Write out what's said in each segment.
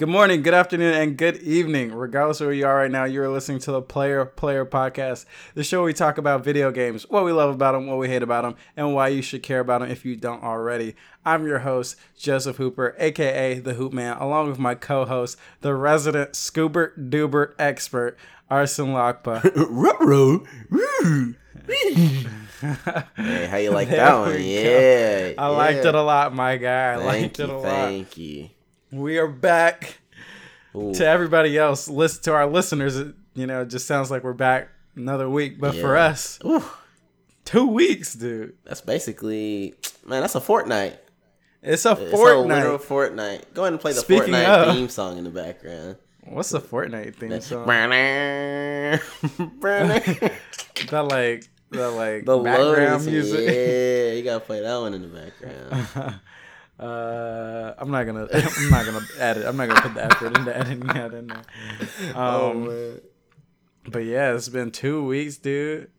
Good morning, good afternoon, and good evening. Regardless of where you are right now, you're listening to the Player Podcast, the show where we talk about video games, what we love about them, what we hate about them, and why you should care about them if you don't already. I'm your host, Joseph Hooper, a.k.a. The Hoop Man, along with my co-host, the resident Scoobert Doobert expert, Arsen Lakpa. Hey, how you like that one? Yeah. I liked it a lot, my guy. Thank you. We are back. Ooh. To everybody else, to our listeners, it just sounds like we're back another week. But for us, 2 weeks, dude. That's basically, man, that's a fortnight. It's a It's a fortnight. literal fortnight. Go ahead and play the Speaking Fortnite of- theme song in the background. What's the Fortnite theme song? the The background loading music. Yeah, you gotta play that one in the background. I'm not gonna edit. I'm not gonna put the effort into editing that in there. Man. But yeah, it's been 2 weeks, dude.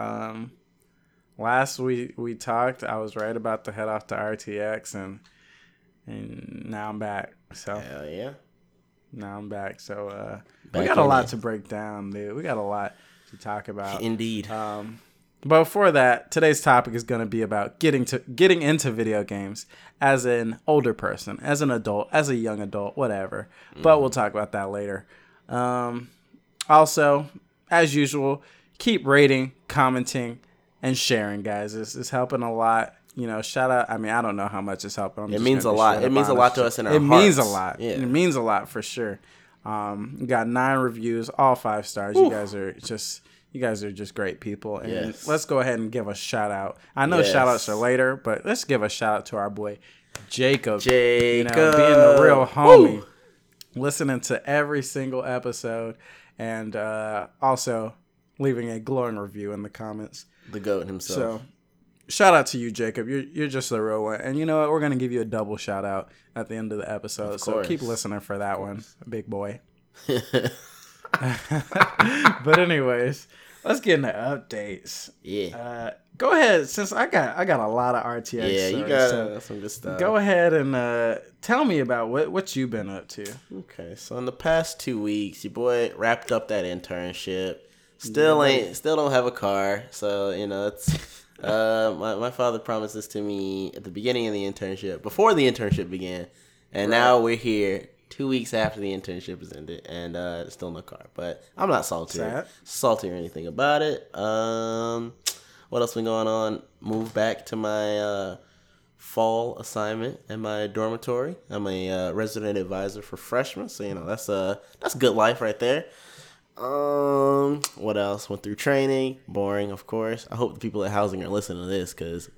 Last we talked, I was right about to head off to RTX, and now I'm back. So Hell yeah. now I'm back. So we Back got a in lot it. to break down, dude. We got a lot to talk about. Indeed. But before that, today's topic is going to be about getting into video games as an older person, as an adult, as a young adult, whatever. But we'll talk about that later. Also, as usual, keep rating, commenting, and sharing, guys. It's helping a lot. Shout out. I mean, I don't know how much it's helping. It means a lot. It means a lot to us in our hearts. It means a hearts. lot. Yeah. It means a lot for sure. We got 9 reviews, all 5 stars. You guys are just great people. And Yes. let's go ahead and give a shout out. I know Yes. shout outs are later, but let's give a shout out to our boy Jacob. Jacob. Being the real homie. Listening to every single episode and also leaving a glowing review in the comments. The GOAT himself. So shout out to you, Jacob. You're just the real one. And you know what? We're going to give you a double shout out at the end of the episode. Of So course. keep listening for that one, big boy. But anyways, let's get into updates. Yeah. Go ahead, since I got a lot of RTX. Yeah, you stories, got so some good stuff. go ahead and tell me about what you've been up to. Okay, so in the past 2 weeks, your boy wrapped up that internship. Still don't have a car, so it's my father promised this to me at the beginning of the internship, before the internship began, and now we're here 2 weeks after the internship is ended, and still no car. But I'm not salty or anything about it. What else been going on? Moved back to my fall assignment in my dormitory. I'm a resident advisor for freshmen, so that's good life right there. What else? Went through training. Boring, of course. I hope the people at housing are listening to this, cause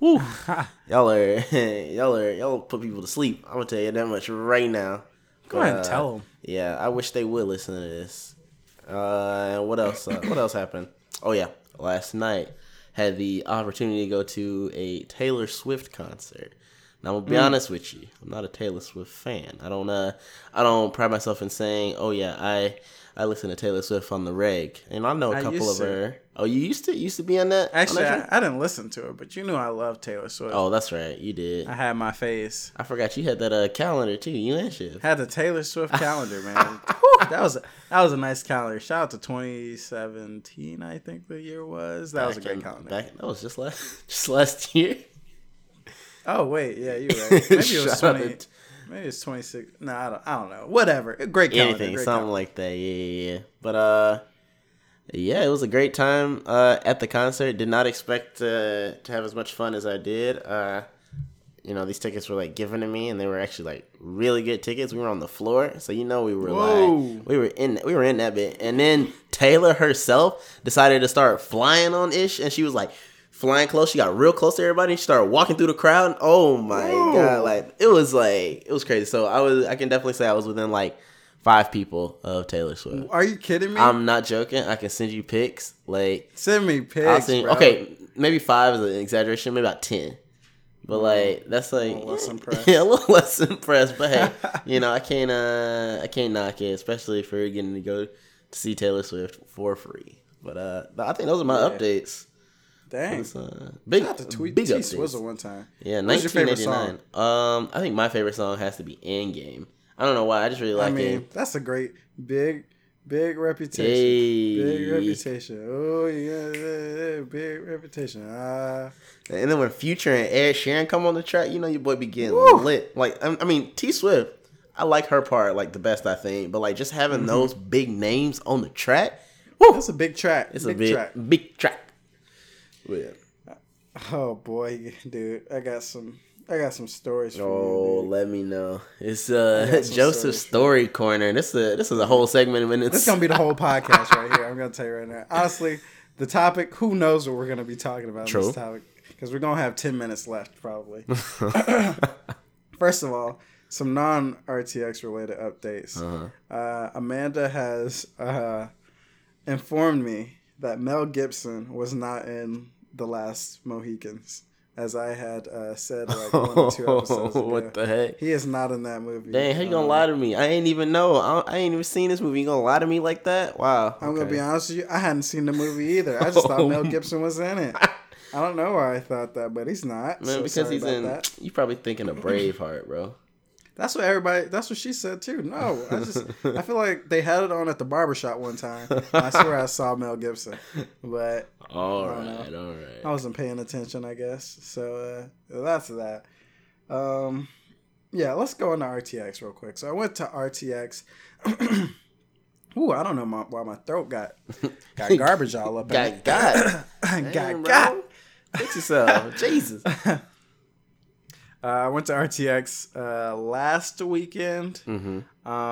y'all put people to sleep. I'm gonna tell you that much right now. Go ahead and tell them. Yeah, I wish they would listen to this. What else? What else happened? Oh yeah, last night had the opportunity to go to a Taylor Swift concert. Now I'm gonna be honest with you, I'm not a Taylor Swift fan. I don't pride myself in saying, oh yeah, I listen to Taylor Swift on the reg, and I know a couple of her. Oh, you used to be on that? Actually, on that I didn't listen to her, but you knew I love Taylor Swift. Oh, that's right, you did. I had my face. I forgot you had that calendar too. You and Shiv. Had the Taylor Swift calendar, man. that was a nice calendar. Shout out to 2017, I think the year was. That was a great calendar. That was just last year. Oh wait, yeah, you're right. Maybe it was 20. Maybe it's 26. No, I don't know. Whatever. Great calendar. Anything, great something calendar. like that. Yeah. But yeah, it was a great time at the concert. Did not expect to have as much fun as I did. These tickets were given to me, and they were actually really good tickets. We were on the floor, so we were we were in that bit. And then Taylor herself decided to start flying on Ish, and she was flying close. She got real close to everybody. She started walking through the crowd. Oh my god! It was crazy. So I can definitely say I was within 5 people of Taylor Swift. Are you kidding me? I'm not joking. I can send you pics. Send me pics, bro. Okay, maybe 5 is an exaggeration. Maybe about 10. But that's a little less impressed. Yeah, a little less impressed. But hey, I can't knock it, especially for getting to go to see Taylor Swift for free. But I think those are my updates. Dang. Big, I had to tweet big T updates. Swizzle one time. Yeah, What's your favorite 1989. I think my favorite song has to be Endgame. I don't know why. I just really like it. That's a great big reputation. Hey. Big reputation. Oh yeah, big reputation. And then when Future and Ed Sheeran come on the track, you know your boy be getting lit. Like I mean, T Swift, I like her part like the best, I think. But like just having those big names on the track, that's a big track. It's a big track. Yeah. Oh boy, dude, I got some stories for you. Oh, let me know. It's Joseph's Story Corner. This is a whole segment of minutes. This is gonna be the whole podcast right here. I'm gonna tell you right now. Honestly, the topic. Who knows what we're gonna be talking about in this topic? Because we're gonna have 10 minutes left probably. First of all, some non-RTX related updates. Amanda has informed me that Mel Gibson was not in The Last Mohicans, as I had said like 1 or 2 episodes ago. What the heck? He is not in that movie. Dang, how you gonna lie to me? I ain't even know. I ain't even seen this movie. You gonna lie to me like that? Wow. I'm gonna be honest with you. I hadn't seen the movie either. I just thought Mel Gibson was in it. I don't know why I thought that, but he's not. Man, so because he's in. That. You probably thinking of Braveheart, bro. That's what she said too. No, I feel like they had it on at the barbershop one time. I swear I saw Mel Gibson, but all right. I wasn't paying attention, I guess. So that's that. Yeah, let's go into RTX real quick. So I went to RTX. Ooh, I don't know why my throat got garbage all up. got. Fix yourself, Jesus. I went to RTX last weekend, and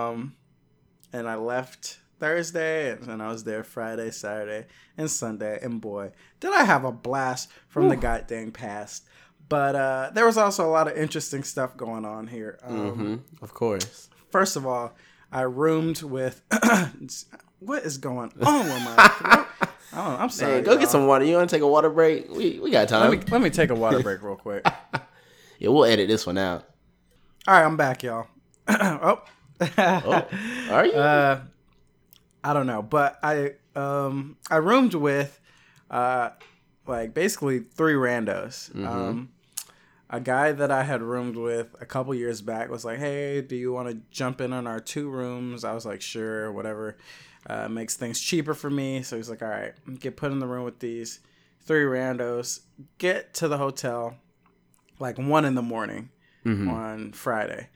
I left Thursday, and I was there Friday, Saturday, and Sunday, and boy, did I have a blast from the goddamn past. But there was also a lot of interesting stuff going on here. Of course. First of all, I roomed with... What is going on with my throat? I'm sorry. Man, go get some water. You want to take a water break? We got time. Let me take a water break real quick. Yeah, we'll edit this one out. All right, I'm back, y'all. Are you? I don't know, but I roomed with like basically 3 randos. A guy that I had roomed with a couple years back was like, "Hey, do you want to jump in on our 2 rooms?" I was like, "Sure, whatever. Makes things cheaper for me." So he's like, "All right, get put in the room with these 3 randos. Get to the hotel like 1 a.m. on Friday.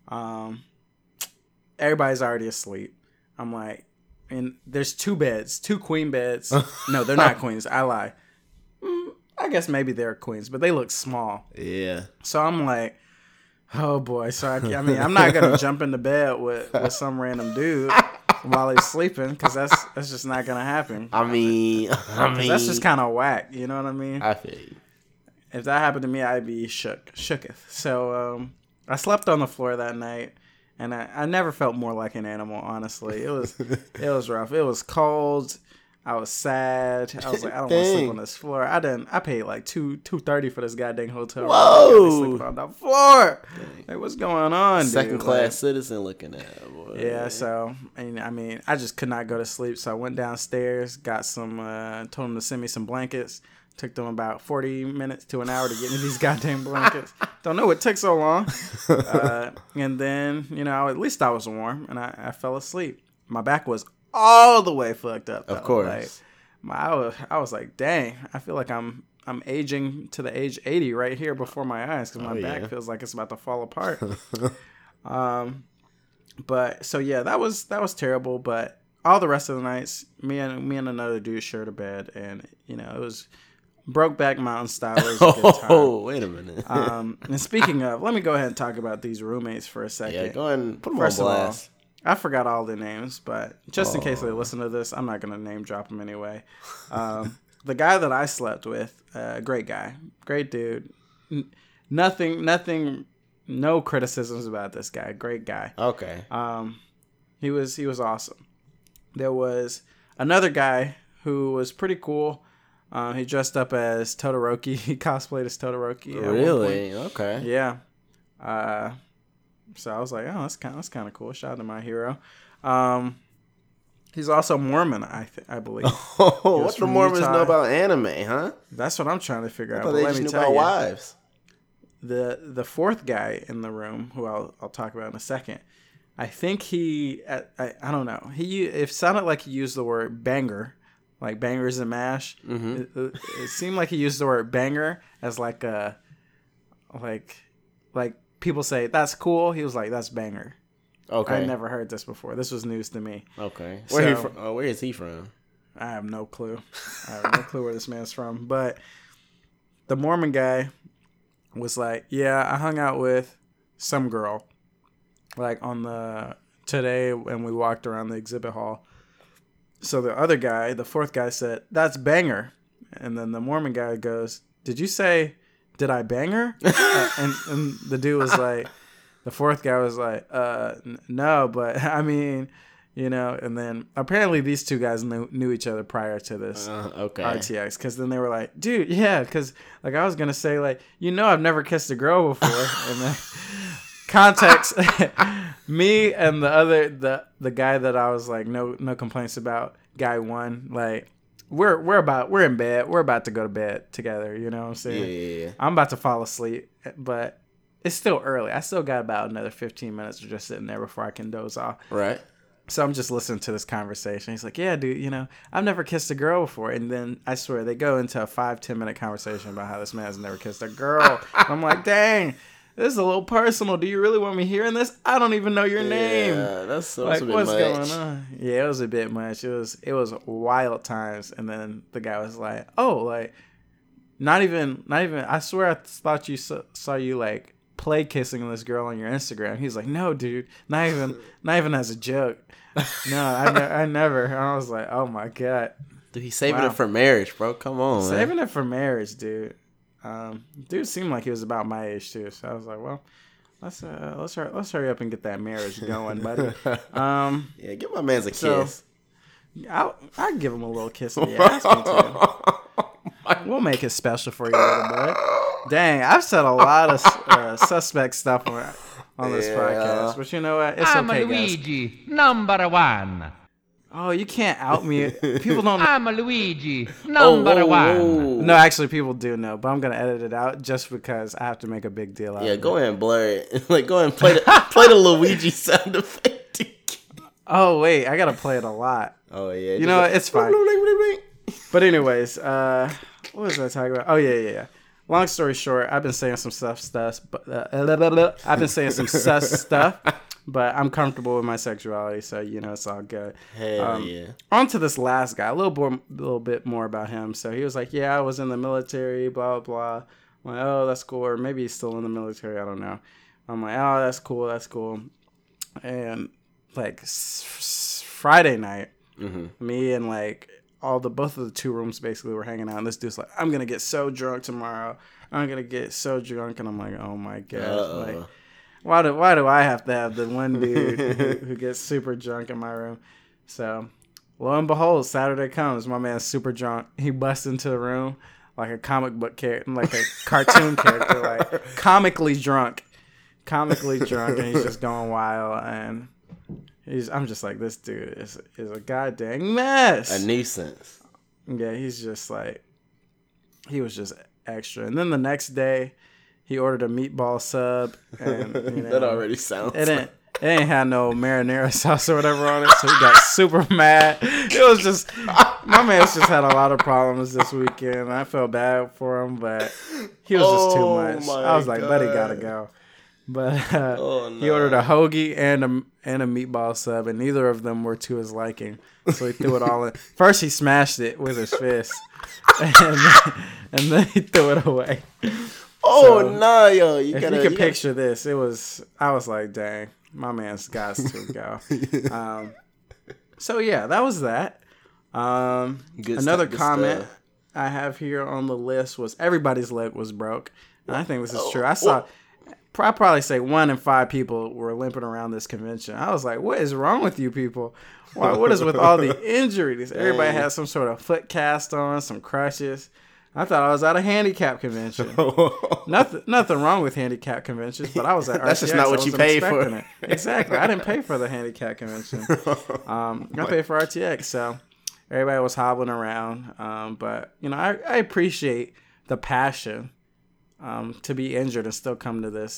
Everybody's already asleep. I'm like, and there's 2 beds, 2 queen beds. No, they're not queens. I lie. I guess maybe they're queens, but they look small. Yeah. So I'm like, oh boy. So I mean, I'm not gonna jump into bed with some random dude while he's sleeping, because that's just not gonna happen. I mean, that's just kind of whack. You know what I mean? I feel you. If that happened to me, I'd be shooketh. So I slept on the floor that night, and I never felt more like an animal. Honestly, it was rough. It was cold. I was sad. I was like, I don't want to sleep on this floor. I paid like $230 for this goddamn hotel. Whoa! Sleeping on the floor. Like, what's going on? Second class citizen looking at, boy. Yeah. So I mean, I just could not go to sleep. So I went downstairs, got some, told them to send me some blankets. Took them about 40 minutes to an hour to get me these goddamn blankets. Don't know what took so long. And then, at least I was warm, and I fell asleep. My back was all the way fucked up, though. Of course. Like, I was like, dang, I feel like I'm aging to the age 80 right here before my eyes, because my back feels like it's about to fall apart. But so yeah, that was terrible. But all the rest of the nights, me and another dude shared a bed, and it was Brokeback Mountain style. It was a good time. Oh, wait a minute. And speaking of, let me go ahead and talk about these roommates for a second. Yeah, go ahead and put them on blast. I forgot all their names, but just in case they listen to this, I'm not going to name drop them anyway. The guy that I slept with, great guy, great dude. Nothing, no criticisms about this guy. Great guy. Okay. He was awesome. There was another guy who was pretty cool. He dressed up as Todoroki. He cosplayed as Todoroki. Really? Okay. Yeah. So I was like, oh, that's kind of cool. Shout out to my hero. He's also Mormon, I believe. Oh, what do Mormons know about anime, huh? That's what I'm trying to figure out. But let me tell you, wives. The 4th guy in the room, who I'll talk about in a second, I think I don't know. It sounded like he used the word banger, like bangers and mash. Mm-hmm. It seemed like he used the word banger as like a like people say that's cool. He was like that's banger. Okay. I never heard this before. This was news to me. Okay. So- Where is he from? I have no clue. I have no clue where this man's from. But the Mormon guy was like, yeah, I hung out with some girl like today when we walked around the exhibit hall. So the other guy, the fourth guy said, that's banger. And then the Mormon guy goes, did you say, did I bang her? And the dude was like, the fourth guy was like, no, but I mean, you know, and then apparently these two guys knew each other prior to this Okay. RTX, because then they were like, dude, yeah, because like I was going to say, like, you know, I've never kissed a girl before. And then context, me and the guy that I was like, no complaints about, guy one, like, we're in bed. We're about to go to bed together. You know what I'm saying? Yeah. I'm about to fall asleep, but it's still early. I still got about another 15 minutes of just sitting there before I can doze off. Right. So I'm just listening to this conversation. He's like, yeah, dude, you know, I've never kissed a girl before. And then I swear they go into a 5-10 minute conversation about how this man has never kissed a girl. I'm like, dang, this is a little personal. Do you really want me hearing this? I don't even know your name. Yeah, that's Like, a bit what's much. going on? Yeah, it was a bit much. It was wild times. And then the guy was like, oh, like, not even. I swear I thought you saw you like play kissing this girl on your Instagram. He's like, no, dude, not even as a joke. No, I never. And I was like, oh my God. Dude, he's saving Wow. it for marriage, bro. Come on, Saving man. it for marriage, dude. Dude seemed like he was about my age too. So I was like, well, let's hurry up and get that marriage going, buddy. Yeah, give my man's a So- kiss. I'd give him a little kiss if he asked me to. We'll make it special for you, little bud. Dang, I've said a lot of suspect stuff on this Yeah. podcast, but you know what? It's I'm okay, guys. Luigi, number one. Oh, you can't out me. People don't know. I'm Luigi, number one. No, actually, people do know, but I'm gonna edit it out just because I have to make a big deal out Yeah, of it. go ahead and blur it. Like, go ahead and play the Luigi sound effect. Oh wait, I gotta play it a lot. Oh yeah. You know what? It's fine. But anyways, what was I talking about? Oh yeah. Long story short, I've been saying some stuff, but I've been saying some sus stuff, but I'm comfortable with my sexuality, so you know it's all good. Hell yeah. On to this last guy, a little bit more about him. So he was like, "Yeah, I was in the military, blah blah." I'm like, "Oh, that's cool," or maybe he's still in the military. I don't know. I'm like, "Oh, that's cool." And like Friday night, me and like both of the two rooms basically were hanging out, and this dude's like, I'm gonna get so drunk tomorrow. I'm gonna get so drunk, and I'm like, oh my god, like, why do I have to have the one dude who gets super drunk in my room? So lo and behold, Saturday comes, my man's super drunk. He busts into the room like a comic book character, like a cartoon character, like comically drunk, and he's just going wild, and I'm just like, this dude is a goddamn mess. A nuisance. Yeah, he's just like, he was just extra. And then the next day, he ordered a meatball sub, and you know, That already sounds. it ain't had no marinara sauce or whatever on it, so he got super mad. It was just, my man's just had a lot of problems this weekend. I felt bad for him, but he was just too much. my I was like, buddy, God. gotta go. But Oh, he no. ordered a hoagie and a meatball sub, and neither of them were to his liking. So he threw it all in. First, he smashed it with his fist, and then he threw it away. Oh So, no, yo! You If gotta. you could you picture this, I was like, dang, my man's got to go. So yeah, that was that. Good Another stuff, good comment stuff. I have here on the list was everybody's leg was broke. And I think this is true. I probably say 1 in 5 people were limping around this convention. I was like, what is wrong with you people? What is with all the injuries? Everybody had some sort of foot cast on, some crutches. I thought I was at a handicap convention. Nothing wrong with handicap conventions, but I was at RTX. That's just not what I you wasn't paid for. expecting it. Exactly. I didn't pay for the handicap convention. I paid for RTX, so everybody was hobbling around. But, you know, I appreciate the passion to be injured and still come to this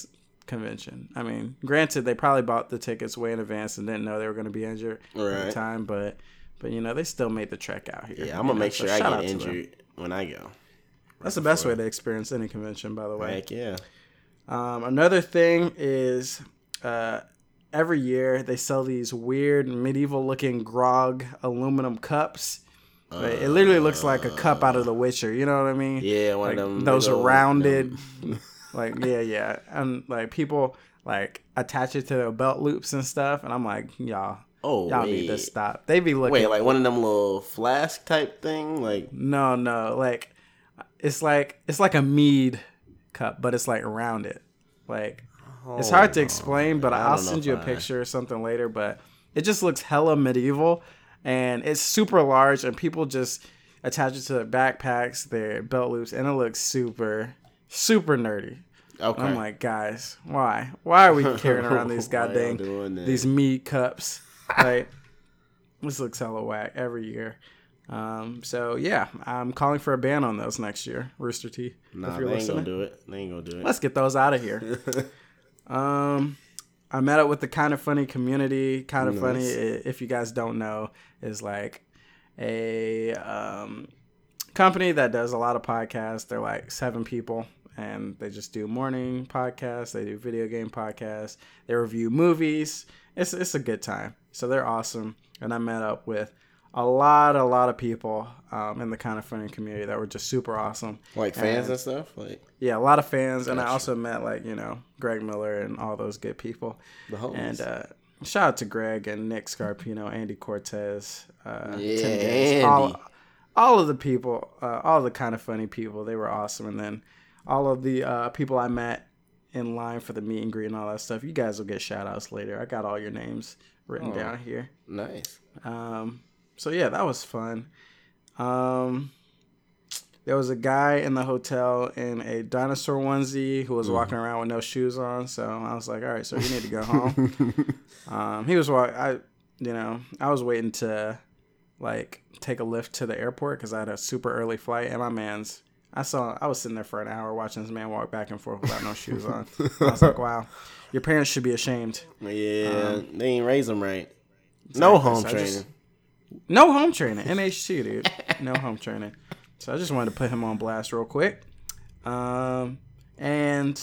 convention. I mean, granted, they probably bought the tickets way in advance and didn't know they were going to be injured at the time, but they still made the trek out here. Yeah, I'm gonna make sure I get injured when I go. That's the best way to experience any convention, by the way. Heck yeah. Another thing is every year they sell these weird medieval-looking grog aluminum cups. It literally looks like a cup out of The Witcher. You know what I mean? Yeah, one of them. Those are rounded. Yeah. And like people like attach it to their belt loops and stuff. And I'm like, y'all need to stop. They be looking. Wait, like one of them little flask type thing? Like No. Like it's like a mead cup, but it's like rounded. Like it's hard to explain, but I'll send you a picture or something later. But it just looks hella medieval, and it's super large, and people just attach it to their backpacks, their belt loops, and it looks super, super nerdy. Okay. I'm like, guys, why are we carrying around these these mead cups? Like, this looks hella whack every year. So yeah, I'm calling for a ban on those next year. Rooster Teeth. Nah, they ain't gonna do it. Let's get those out of here. I met up with the Kind of Funny community. Kind of Funny, if you guys don't know, is like a company that does a lot of podcasts. They're like 7 people, and they just do morning podcasts. They do video game podcasts. They review movies. It's a good time. So they're awesome. And I met up with a lot of people in the Kind of Funny community that were just super awesome. Like fans and stuff? Yeah, a lot of fans. And I also met Greg Miller and all those good people. The homies. And shout out to Greg and Nick Scarpino, Andy Cortez, Tim Andy. all of the people, all the Kind of Funny people. They were awesome. And then all of the people I met in line for the meet and greet and all that stuff. You guys will get shout outs later. I got all your names written down here. Nice. So yeah, that was fun. There was a guy in the hotel in a dinosaur onesie who was walking around with no shoes on. So I was like, all right, so you need to go home. He was I was waiting to take a lift to the airport because I had a super early flight, and I was sitting there for an hour watching this man walk back and forth without no shoes on. I was like, wow, your parents should be ashamed. Yeah, they ain't raise them right. Exactly. No home training. No home training. NH2, dude. No home training. So I just wanted to put him on blast real quick. And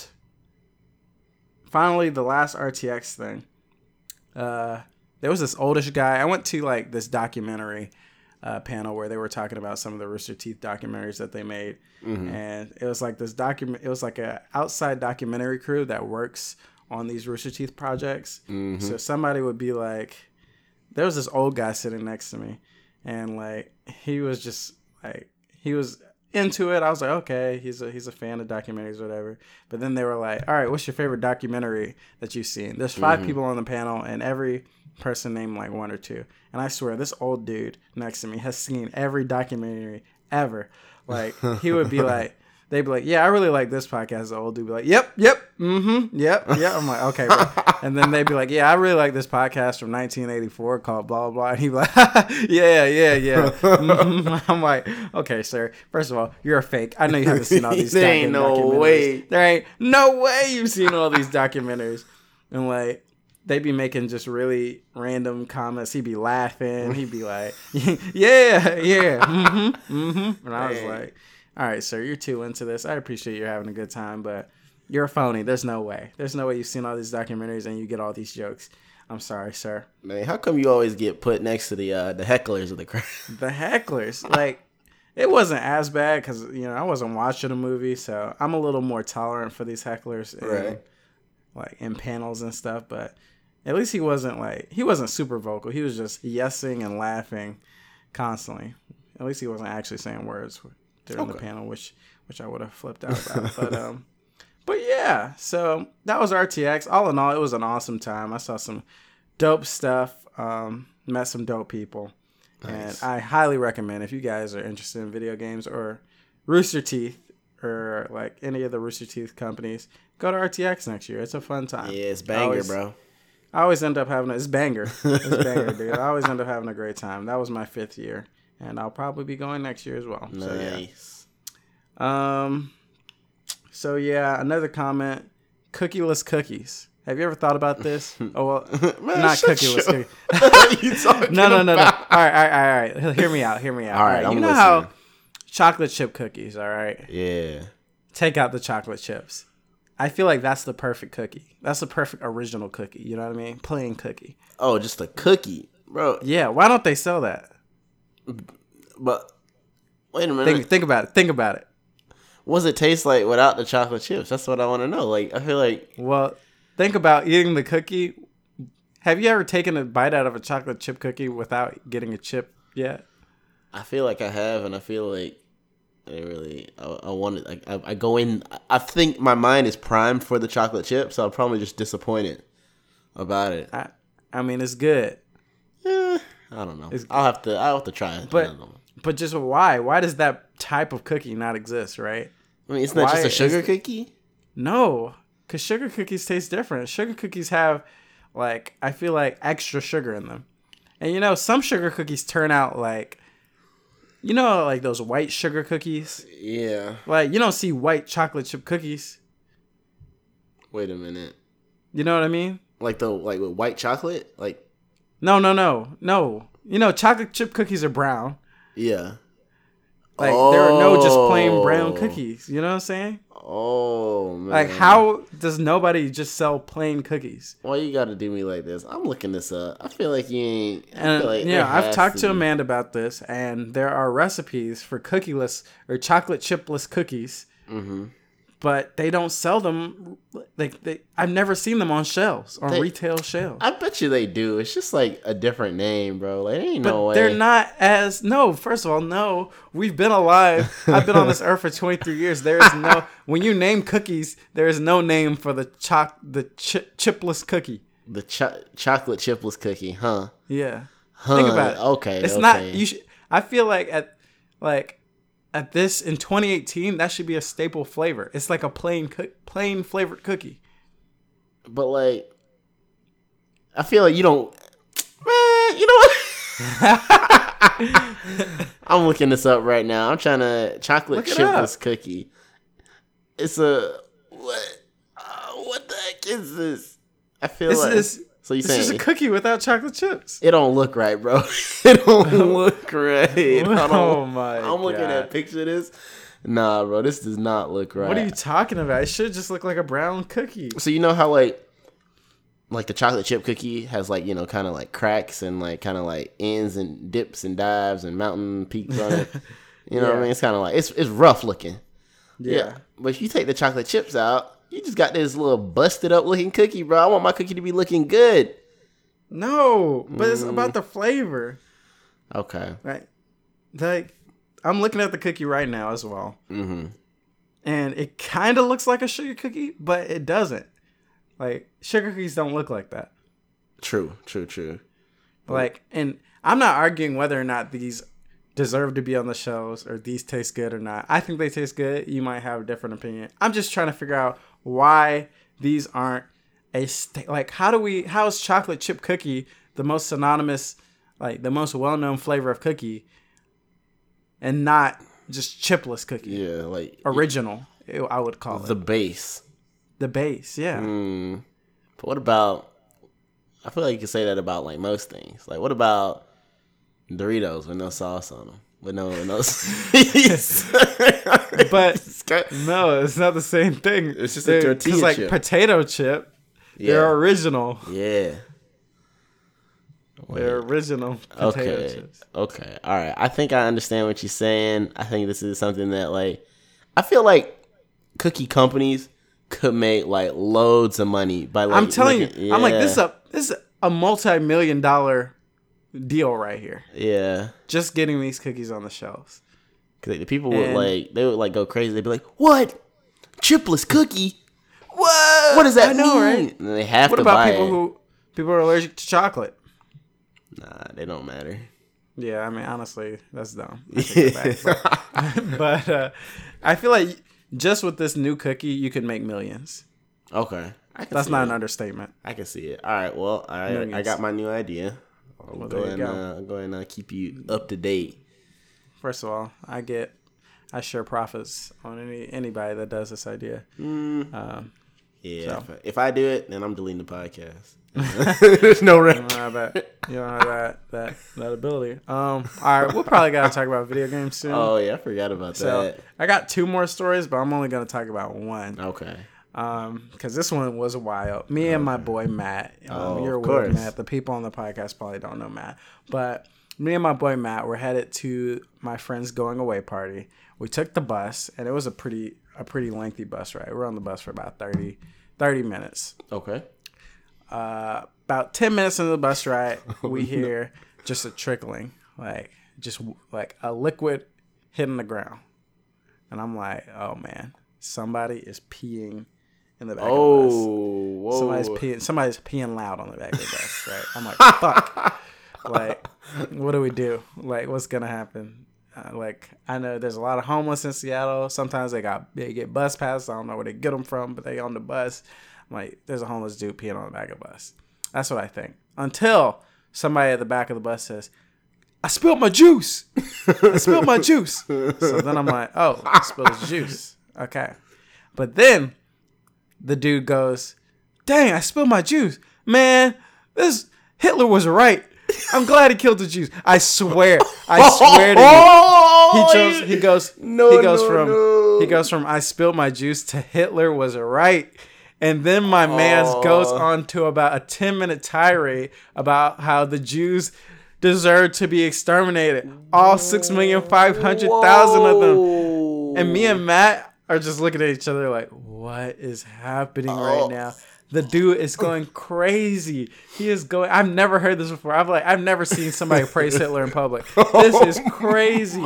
finally, the last RTX thing. There was this oldish guy. I went to this documentary panel where they were talking about some of the Rooster Teeth documentaries that they made. Mm-hmm. And it was like this it was like a outside documentary crew that works on these Rooster Teeth projects. Mm-hmm. So somebody would be like, there was this old guy sitting next to me, and he was just he was into it. I was like, okay, he's a fan of documentaries or whatever. But then they were like, all right, what's your favorite documentary that you've seen? There's 5 people on the panel, and every person named 1 or 2. And I swear, this old dude next to me has seen every documentary ever. He would be like, they'd be like, yeah, I really like this podcast. The old dude would be like, yep, mm-hmm, yep. I'm like, okay, bro. And then they'd be like, yeah, I really like this podcast from 1984 called blah, blah, blah. And he'd be like, yeah. Mm-hmm. I'm like, okay, sir. First of all, you're a fake. I know you haven't seen all these There ain't no way. There ain't no way you've seen all these documentaries. And they'd be making just really random comments. He'd be laughing. He'd be like, yeah, mm-hmm. And I was like, all right, sir, you're too into this. I appreciate you having a good time, but you're a phony. There's no way. There's no way you've seen all these documentaries and you get all these jokes. I'm sorry, sir. Man, how come you always get put next to the hecklers of the crowd? The hecklers. It wasn't as bad because, I wasn't watching a movie, so I'm a little more tolerant for these hecklers in panels and stuff, but at least he wasn't super vocal. He was just yesing and laughing constantly. At least he wasn't actually saying words during the panel, which I would have flipped out about. But yeah, so that was RTX. All in all, it was an awesome time. I saw some dope stuff, met some dope people. Nice. And I highly recommend, if you guys are interested in video games or Rooster Teeth or any of the Rooster Teeth companies, go to RTX next year. It's a fun time. Yeah, it's banger, bro. I always end up having it's banger. It's banger, dude. I always end up having a great time. That was my 5th year, and I'll probably be going next year as well. Nice. So yeah, another comment. cookieless cookies. Have you ever thought about this? Oh, well, Man, not shut cookieless your- cookies. What are you talking No. about? All right. Hear me out. All right, All right. I'm You know how listening. chocolate chip cookies, all right? Yeah. Take out the chocolate chips. I feel like that's the perfect cookie. That's the perfect original cookie. You know what I mean? Plain cookie. Oh, just a cookie, bro. Yeah. Why don't they sell that? But wait a minute. Think about it. Think about it. What's it taste like without the chocolate chips? That's what I want to know. Like, I feel like Well, think about eating the cookie. Have you ever taken a bite out of a chocolate chip cookie without getting a chip yet? I have, and I feel like it really. I want it. Like, I go in. I think my mind is primed for the chocolate chip, so I'm probably just disappointed about it. I mean, it's good. I don't know. I'll have to try it. But just why? Why does that type of cookie not exist, right? I mean, it's not why just a sugar is- cookie. No, because sugar cookies taste different. Sugar cookies have, like, I feel like extra sugar in them. And, you know, some sugar cookies turn out like, you know, like those white sugar cookies? Yeah. Like, you don't see white chocolate chip cookies. Wait a minute. You know what I mean? Like with white chocolate. Like No. You know, chocolate chip cookies are brown. yeah. Like, there are no just plain brown cookies. You know what I'm saying? Oh man. Like, how does nobody just sell plain cookies? Why you gotta do me like this? I'm looking this up. I feel like you ain't. I And feel like yeah, there I've has talked to be. Amanda about this, and there are recipes for cookieless or chocolate chipless cookies, but they don't sell them. Like, I've never seen them on shelves, on retail shelves. I bet you they do. It's just like a different name, bro. Like, ain't But no way. they're not as First of all, no. We've been alive. I've been on this earth for 23 years. There is no when you name cookies, there is no name for the chipless cookie. The chocolate chipless cookie, huh? Yeah. Huh. Think about it. Okay. It's okay. not. You should. I feel like at this in 2018, that should be a staple flavor. It's like a plain flavored cookie. But like, I feel like you don't. Man, you know what? I'm looking this up right now. I'm trying to chocolate Look it chipless up. cookie. It's a what? What the heck is this? I feel like so you It's just a saying cookie without chocolate chips. it don't look right, bro. It don't look right. Oh my! I'm looking at a picture of this. Nah, bro, this does not look right. What are you talking about? It should just look like a brown cookie. So you know how like the chocolate chip cookie has like, you know, kind of like cracks and like kind of like ends and dips and dives and mountain peaks on it. You know what I Yeah. mean? It's kind of like it's rough looking. Yeah. But if you take the chocolate chips out, you just got this little busted up looking cookie, bro. I want my cookie to be looking good. No, but it's about the flavor, Okay. right? Like, I'm looking at the cookie right now as well, and it kind of looks like a sugar cookie, but it doesn't. Like, sugar cookies don't look like that. True. Like, and I'm not arguing whether or not these deserve to be on the shelves or these taste good or not. I think they taste good. You might have a different opinion. I'm just trying to figure out why these aren't like, how is chocolate chip cookie the most synonymous, like the most well-known flavor of cookie, and not just chipless cookie? Yeah, like Original, I would call the it. base. The base, yeah. But what about? I feel like you could say that about like most things. Like, what about Doritos with no sauce on them? With no But no, it's not the same thing. It's just a tortilla Because like chip. potato chip, they're original. Yeah. They're original potato chips. Okay. All right. I think I understand what you're saying. I think this is something that like I feel like cookie companies could make like loads of money by like I'm telling making- you, I'm like, yeah. this is a multi-million-dollar deal right here. Yeah. Just getting these cookies on the shelves. Cause like, the people would And- like they would like go crazy. They'd be like, "What? Chipless cookie? What does that I know, mean?" right? And they have What to about buy people it. who are allergic to chocolate? Nah, they don't matter. Yeah, I mean, honestly, that's dumb. I take it back. But I feel like just with this new cookie, you could make millions. Okay, I can That's see not it. an understatement. I can see it. All right, well, I Millions. got my new idea. I'll Well, go there you and go and keep you up to date. First of all, I share profits on anybody that does this idea. Yeah. So. If I do it, then I'm deleting the podcast. There's no You record. don't have that ability. All right, we'll probably gotta talk about video games soon. Oh yeah, I forgot about So that. I got 2 more stories, but I'm only gonna talk about one. Okay. Because this one was wild. Me and my boy Matt. You're of with course. Matt. The people on the podcast probably don't know Matt, but me and my boy Matt were headed to my friend's going away party. We took the bus, and it was a pretty lengthy bus ride. We were on the bus for about 30 minutes. Okay. About 10 minutes into the bus ride, we hear just a trickling, like a liquid hitting the ground. And I'm like, oh man, somebody is peeing in the back of the bus. Whoa. Somebody's peeing loud on the back of the bus, right? I'm like, fuck. Like, what do we do? Like, what's gonna happen? I know there's a lot of homeless in Seattle. Sometimes they get bus passes. I don't know where they get them from, but they on the bus. I'm like, there's a homeless dude peeing on the back of the bus. That's what I think. Until somebody at the back of the bus says, I spilled my juice. I spilled my juice. So then I'm like, oh, I spilled his juice. Okay. But then the dude goes, dang, I spilled my juice. Man, Hitler was right. I'm glad he killed the Jews. I swear to you. He goes from I spilled my juice to Hitler was right. And then my man goes on to about a 10-minute tirade about how the Jews deserve to be exterminated. All 6,500,000 of them. And me and Matt are just looking at each other like, what is happening right now? The dude is going crazy. He is going. I've never heard this before. I've never seen somebody praise Hitler in public. This is crazy.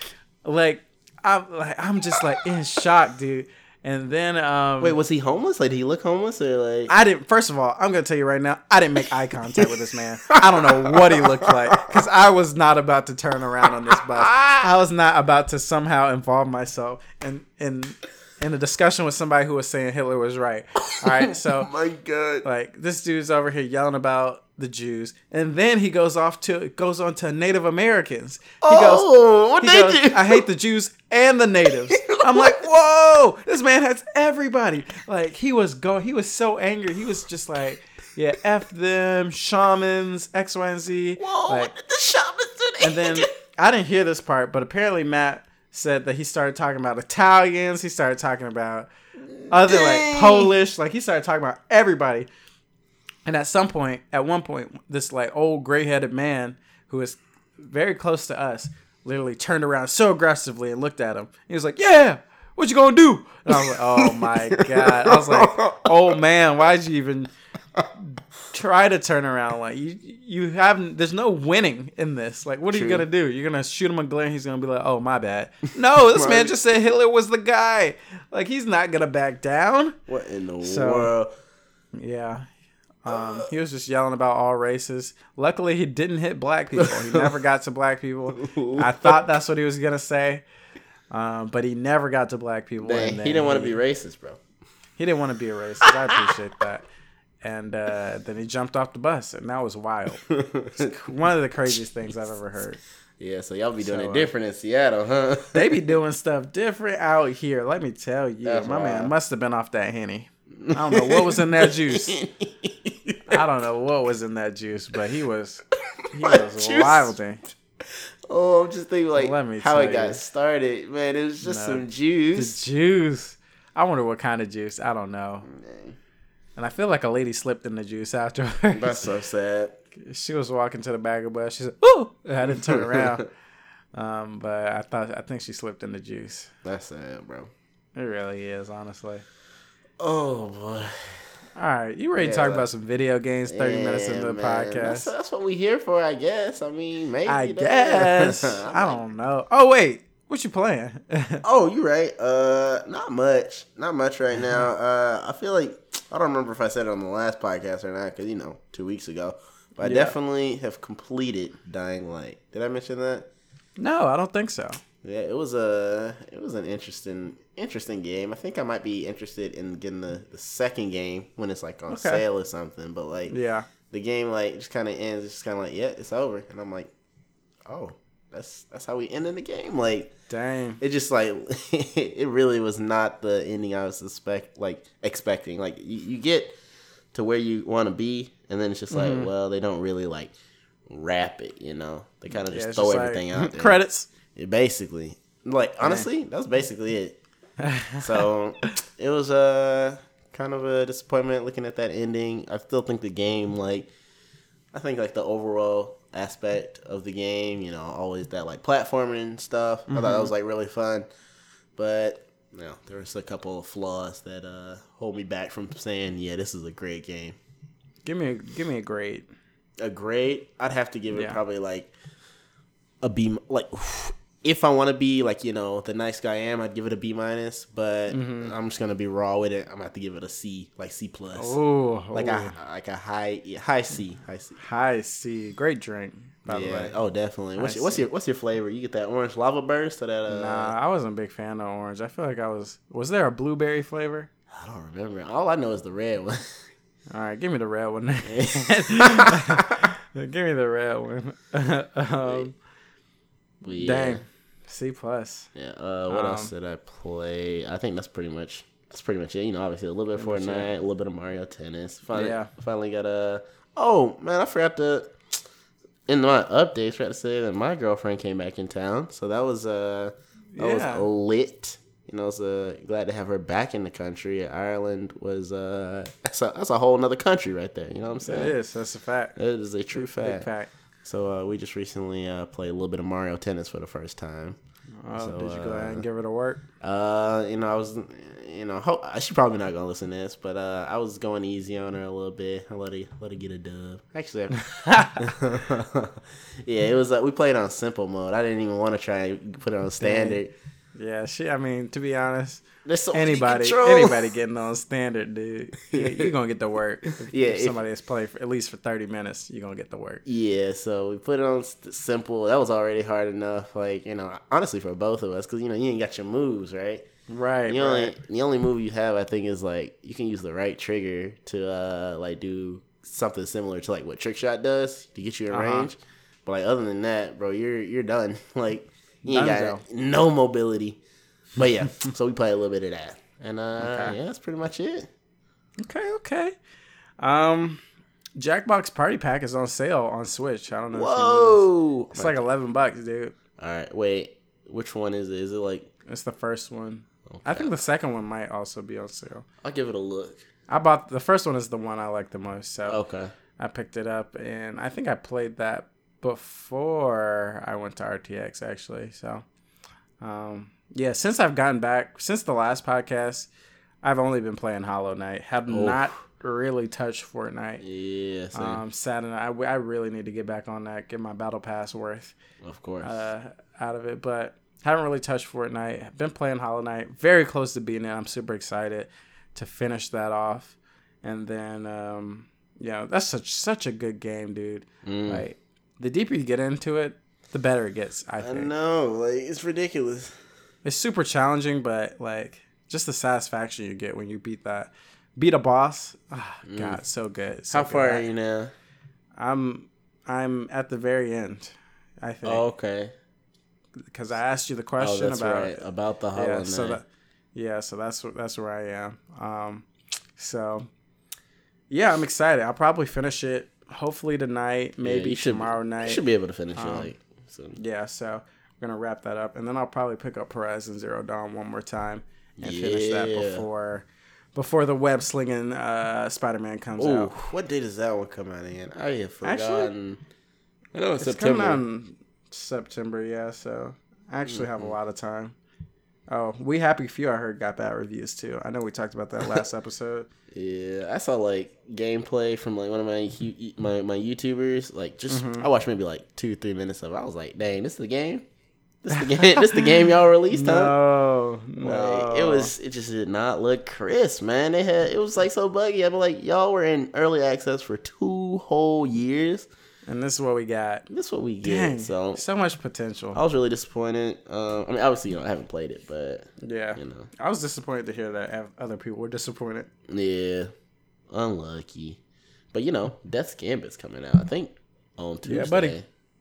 I'm just like in shock, dude. And then wait, was he homeless? Like, did he look homeless or like? I didn't. First of all, I'm gonna tell you right now, I didn't make eye contact with this man. I don't know what he looked like because I was not about to turn around on this bus. I was not about to somehow involve myself in a discussion with somebody who was saying Hitler was right. All right, so Oh my God, like this dude's over here yelling about the Jews, and then he goes on to Native Americans. He what they do? I hate the Jews and the natives. I'm like, whoa, this man has everybody. Like he was so angry. He was just like, yeah, F them, shamans, X, Y, and Z. Whoa, like, what did the shamans do? and then I didn't hear this part, but apparently Matt said that he started talking about Italians. He started talking about other like Polish. Like he started talking about everybody. And at one point, this like old gray-headed man who is very close to us literally turned around so aggressively and looked at him. He was like, yeah, what you gonna do? And I was like, oh my God. I was like, oh man, why'd you even try to turn around? Like you haven't, there's no winning in this. Like, what are you gonna do? You're gonna shoot him a glare and he's gonna be like, oh my bad. No, this man just said Hitler was the guy. Like, he's not gonna back down. What in the world? Yeah. He was just yelling about all races. Luckily, he didn't hit black people. He never got to black people. I thought that's what he was going to say, but he never got to black people. Dang, he didn't want to be racist, bro. He didn't want to be a racist. I appreciate that. And then he jumped off the bus, and that was wild. It's one of the craziest things I've ever heard. Yeah, so y'all be doing it different in Seattle, huh? They be doing stuff different out here. Let me tell you. That's my wild. Man must have been off that Henny. I don't know what was in that juice. I don't know what was in that juice, but he was wilding. Oh, I'm just thinking like Let me how it tell got you. started. Man, it was just some The juice. juice. I wonder what kind of juice. I don't know. Dang. And I feel like a lady slipped in the juice afterwards. That's so sad. She was walking to the bag of bus. She said, "Ooh!" I didn't turn around. But I think she slipped in the juice. That's sad, bro. It really is, honestly. Oh boy. All right, you ready to talk about some video games? 30 minutes into the podcast. That's what we here for, I guess. I mean, maybe. I guess. I don't know. Oh wait, what you playing? Oh, you right. Not much right now. I feel like I don't remember if I said it on the last podcast or not, because 2 weeks ago. But I definitely have completed Dying Light. Did I mention that? No, I don't think so. Yeah, it was an interesting game. I think I might be interested in getting the second game when it's like on sale or something. But like, Yeah. the game like just kind of ends. It's just kind of like, yeah, it's over, and I'm like, oh, that's how we ended the game. Like, Dang. it just like it really was not the ending I was expecting. Like, you get to where you want to be, and then it's just like, well, they don't really like wrap it. You know, they kind of just it's throw just everything like, out there. Credits. It basically, like, honestly, that was basically it. So it was kind of a disappointment looking at that ending. I still think the game, like, I think like the overall aspect of the game, you know, always that like platforming stuff. I thought that was like really fun, but you know, there was a couple of flaws that hold me back from saying, yeah, this is a great game. Give me a grade. A grade? I'd have to give it Yeah. probably like a B. Like, if I want to be like, you know, the nice guy I am, I'd give it a B-. But I'm just gonna be raw with it. I'm gonna have to give it a C, like C+. Ooh, Like a high C. high C. Great drink, by the way. Oh, definitely. High What's your flavor? You get that orange lava burst or that? Nah, I wasn't a big fan of orange. I feel like I was. Was there a blueberry flavor? I don't remember. All I know is the red one. All right, give me the red one. Give me the red one. But yeah. Dang, C+. Yeah. What else did I play? I think that's pretty much it. You know, obviously a little bit of Fortnite, a little bit of Mario Tennis. Finally got a. Oh man, I forgot to. In my updates, I forgot to say that my girlfriend came back in town, so that was was lit. You know, I was glad to have her back in the country. Ireland was that's a whole nother country right there. You know what I'm saying? It is. That's a fact. It is a true fact. Big fact. So we just recently played a little bit of Mario Tennis for the first time. Oh, So, did you go ahead and give her to work? You know, I was, you know, she's probably not gonna listen to this, but I was going easy on her a little bit. I let her get a dub. Actually, yeah, it was. We played on simple mode. I didn't even want to try and put it on standard. Yeah, I mean, to be honest, There's so many anybody controls. getting on standard, dude, you're gonna get the work. If somebody has played for at least for 30 minutes, you're gonna get the work. Yeah, so we put it on simple. That was already hard enough. Like, you know, honestly for both of us, because you know you ain't got your moves right. Right. The only move you have, I think, is like you can use the right trigger to like do something similar to like what Trickshot does to get you in range. But like other than that, bro, you're done. Like you ain't got no mobility. But yeah, so we played a little bit of that, and yeah, that's pretty much it. Okay. Jackbox Party Pack is on sale on Switch. I don't know. Whoa! If you know this. It's like $11, dude. All right, wait. Which one is it? Is it like? It's the first one. Okay. I think the second one might also be on sale. I'll give it a look. I bought the first one is the one I like the most, so Okay. I picked it up, and I think I played that before I went to RTX actually. So, yeah, since I've gotten back since the last podcast, I've only been playing Hollow Knight. Have not really touched Fortnite. Yeah. Same. Sad, and I really need to get back on that, get my battle pass worth Of course. out of it, but haven't really touched Fortnite. Been playing Hollow Knight, very close to beating it. I'm super excited to finish that off, and then you know, that's such a good game, dude. Like the deeper you get into it, the better it gets. I think. I know, like it's ridiculous. It's super challenging, but like just the satisfaction you get when you beat a boss. Oh, God, so good. So How far good. are you now? I'm at the very end, I think. Oh, okay. Because I asked you the question about the Hollow Knight. So that's where I am. So yeah, I'm excited. I'll probably finish it hopefully tonight, maybe tomorrow night. You should be able to finish it like soon. Yeah, so we're gonna wrap that up, and then I'll probably pick up Horizon Zero Dawn one more time and finish that before the web slinging Spider-Man comes out. What date does that one come out in? I have forgotten. I know it's September. September. Coming out in September, yeah. So I actually have a lot of time. Oh, We Happy Few I heard got bad reviews too. I know we talked about that last episode. Yeah, I saw like gameplay from like one of my YouTubers. Like I watched maybe like 2-3 minutes of it. I was like, dang, this is the game. This is the game. This the game y'all released, huh? No. Like, it just did not look crisp, man. It was like so buggy. I'd be like, y'all were in early access for 2 whole years. And this is what we got. This is what we get. Dang, so much potential. I was really disappointed. I mean, obviously, I haven't played it, but yeah, I was disappointed to hear that other people were disappointed. Yeah, unlucky. But Death's Gambit's coming out. I think on Tuesday. Yeah, buddy.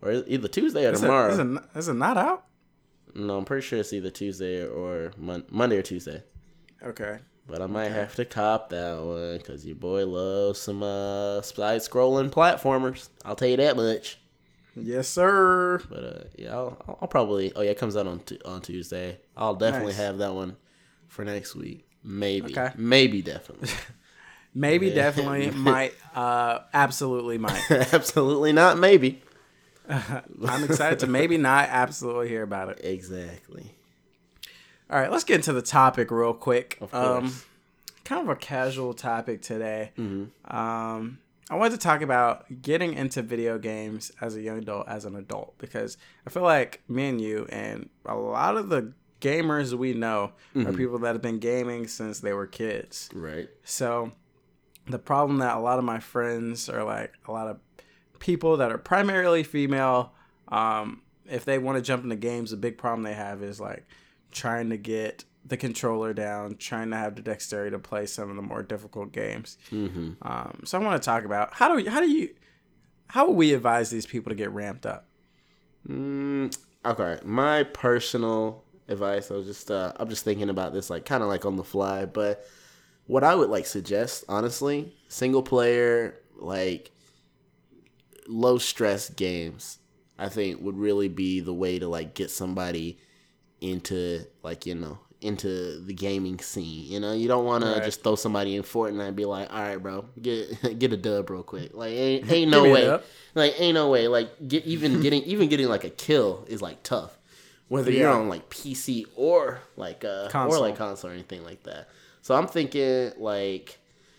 or either Tuesday or tomorrow. Is it not out? No, I'm pretty sure it's either Tuesday or Monday or Tuesday. Okay. But I might have to cop that one because your boy loves some side-scrolling platformers. I'll tell you that much. Yes, sir. But yeah, I'll probably. Oh yeah, it comes out on Tuesday. I'll definitely have that one for next week. Maybe. Okay. Maybe definitely. Maybe definitely might. Absolutely might. Absolutely not. Maybe. I'm excited to maybe not absolutely hear about it. Exactly. All right, let's get into the topic real quick. Of course. Kind of a casual topic today. Mm-hmm. I wanted to talk about getting into video games as a young adult, as an adult, because I feel like me and you and a lot of the gamers we know are people that have been gaming since they were kids. Right. So the problem that a lot of my friends or like a lot of people that are primarily female, if they want to jump into games, the big problem they have is like trying to get the controller down, trying to have the dexterity to play some of the more difficult games. Mm-hmm. So I want to talk about how would we advise these people to get ramped up? Okay, my personal advice. I'm just thinking about this like kind of like on the fly, but what I would like suggest, honestly, single player like low stress games, I think would really be the way to like get somebody into like, into the gaming scene. You don't want to just throw somebody in Fortnite and be like, all right, bro, get a dub real quick. Like ain't no way. Like ain't no way. Like getting like a kill is like tough. Whether you're on like PC or like console or anything like that. So I'm thinking like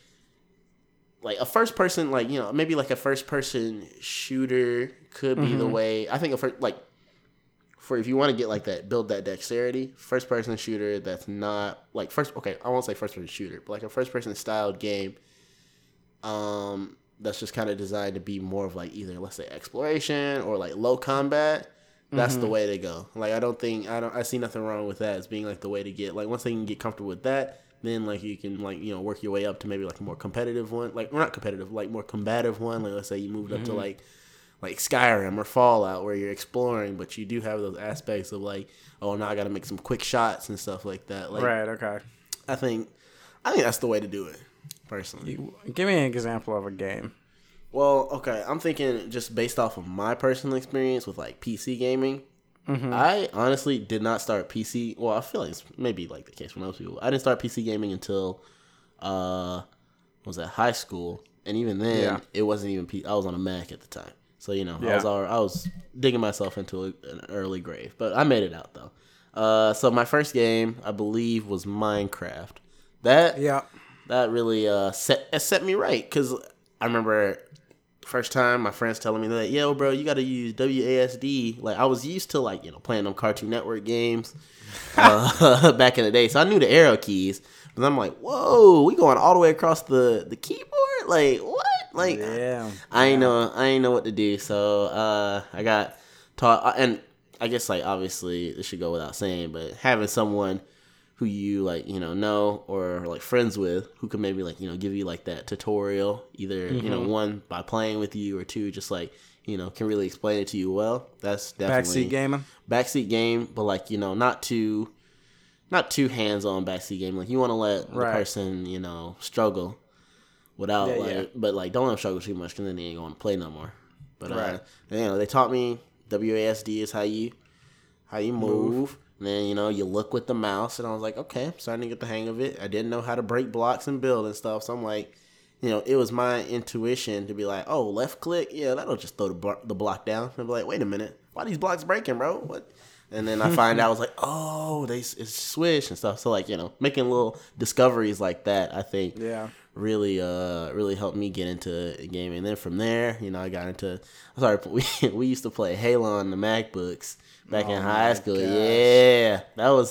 a first person, like, maybe like a first person shooter could be the way. I think for if you want to get like that, build that dexterity, first person shooter that's not like I won't say first person shooter, but like a first person styled game that's just kind of designed to be more of like either, let's say, exploration or like low combat. That's the way to go. Like I see nothing wrong with that as being like the way to get, like, once they can get comfortable with that, then like you can like, work your way up to maybe like a more competitive one, like, or not competitive, like more combative one. Like let's say you moved up to like Skyrim or Fallout where you're exploring, but you do have those aspects of like, oh, now I got to make some quick shots and stuff like that. Like, right. Okay. I think that's the way to do it, personally. Give me an example of a game. Well, okay, I'm thinking just based off of my personal experience with like PC gaming. I honestly did not start PC. Well, I feel like it's maybe like the case for most people. I didn't start PC gaming until was at high school, and even then, it wasn't even I was on a Mac at the time. So, I was digging myself into an early grave. But I made it out, though. So my first game, I believe, was Minecraft. That really set me right. Because I remember first time my friends telling me that, yo, bro, you got to use WASD. Like, I was used to, like, playing them Cartoon Network games back in the day. So I knew the arrow keys. But I'm like, whoa, we going all the way across the keyboard? Like, what? Like, I ain't know what to do. So I got taught, and I guess like obviously this should go without saying, but having someone who you like know or like friends with who can maybe like give you like that tutorial, either one by playing with you or two just like can really explain it to you well. That's definitely backseat game, but like not too hands on backseat game. Like you want to let the person struggle. Without but like don't let them struggle too much because then they ain't going to play no more. But they taught me WASD is how you move. And then you look with the mouse, and I was like, okay, I'm starting to get the hang of it. I didn't know how to break blocks and build and stuff, so I'm like, it was my intuition to be like, oh, left click, that'll just throw the block down. And be like, wait a minute, why are these blocks breaking, bro? What? And then I find out I was like, oh, it's swish and stuff. So like making little discoveries like that, I think. Really helped me get into gaming. And then from there, I got into. We used to play Halo on the MacBooks back in high school. Gosh. Yeah, that was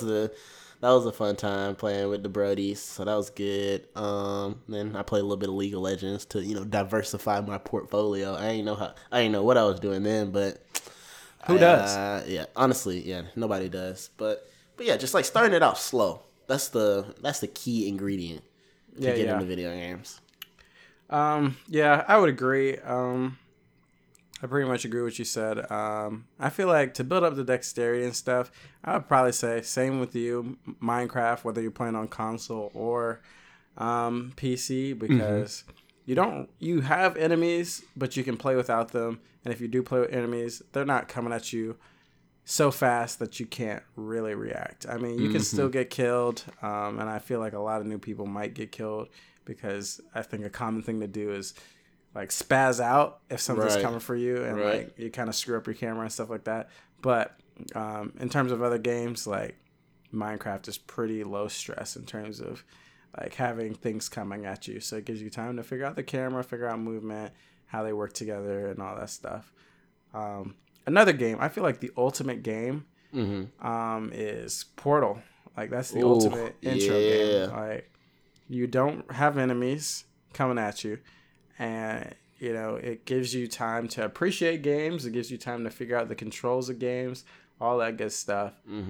a fun time playing with the Brodies. So that was good. Then I played a little bit of League of Legends to diversify my portfolio. I didn't know what I was doing then, but who does? Yeah, honestly, nobody does. But yeah, just like starting it off slow. That's the key ingredient. To get into video games. I would agree. I I pretty much agree with what you said. I feel like to build up the dexterity and stuff, I would probably say same with you, Minecraft, whether you're playing on console or PC, because you have enemies, but you can play without them. And if you do play with enemies, they're not coming at you so fast that you can't really react. I mean, you can still get killed, and I feel like a lot of new people might get killed because I think a common thing to do is like spaz out if something's coming for you, and like you kind of screw up your camera and stuff like that. But in terms of other games, like Minecraft is pretty low stress in terms of like having things coming at you, so it gives you time to figure out the camera, figure out movement, how they work together, and all that stuff. Another game, I feel like the ultimate game is Portal. Like that's the ultimate intro game. Like you don't have enemies coming at you, and you know it gives you time to appreciate games. It gives you time to figure out the controls of games, all that good stuff.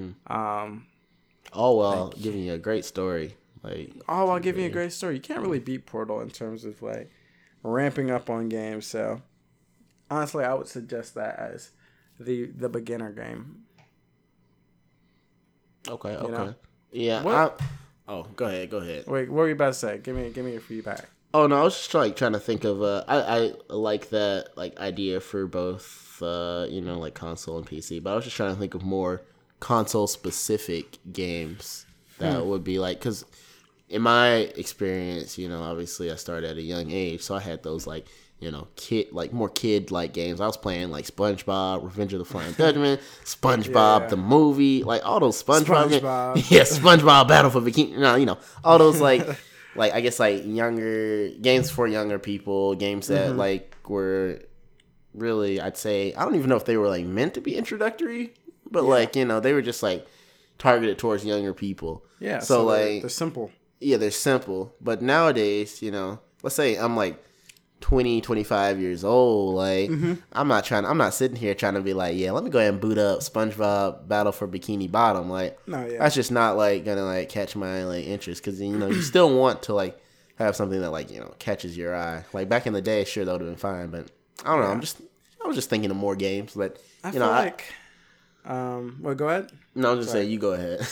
All while giving you a great story. All while giving you a great story. You can't really beat Portal in terms of like ramping up on games. So honestly, I would suggest that as the beginner game. Okay. You know? Yeah. Go ahead. Wait, what were you about to say? Give me your feedback. Oh no, I was just like trying to think of I like that like idea for both like console and PC, but I was just trying to think of more console specific games that would be like, because in my experience, obviously I started at a young age, so I had those like more kid like games. I was playing like SpongeBob, Revenge of the Flying Dutchman, SpongeBob the movie, like all those SpongeBob. SpongeBob Battle for Bikini. All those like I guess like younger games for younger people, games that like were really, I'd say, I don't even know if they were like meant to be introductory, but like they were just like targeted towards younger people. Yeah. So like they're simple. Yeah, they're simple. But nowadays, let's say I'm like 20, 25 years old, like I'm not sitting here trying to be like, yeah, let me go ahead and boot up SpongeBob Battle for Bikini Bottom. Like, that's just not like gonna like catch my like interest, because you still want to like have something that like catches your eye. Like back in the day, sure, that would have been fine, but I don't know. I was just thinking of more games, but I feel like well, go ahead. No, I'm just saying, you go ahead.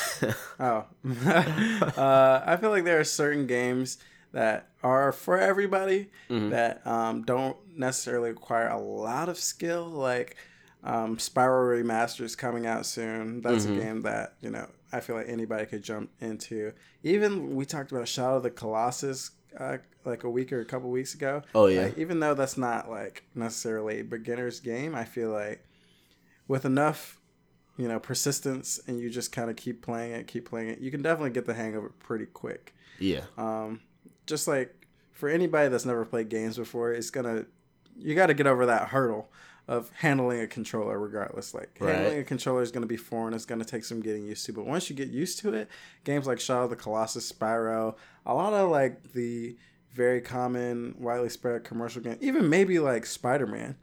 I feel like there are certain games that are for everybody that don't necessarily require a lot of skill. Like Spyro Remastered coming out soon. That's a game that I feel like anybody could jump into. Even we talked about Shadow of the Colossus like a week or a couple weeks ago. Oh yeah. Like, even though that's not like necessarily a beginner's game, I feel like with enough persistence and you just kind of keep playing it, you can definitely get the hang of it pretty quick. Yeah. Just like for anybody that's never played games before, you got to get over that hurdle of handling a controller regardless. Like handling a controller is going to be foreign. It's going to take some getting used to. But once you get used to it, games like Shadow of the Colossus, Spyro, a lot of like the very common, widely spread commercial games, even maybe like Spider-Man.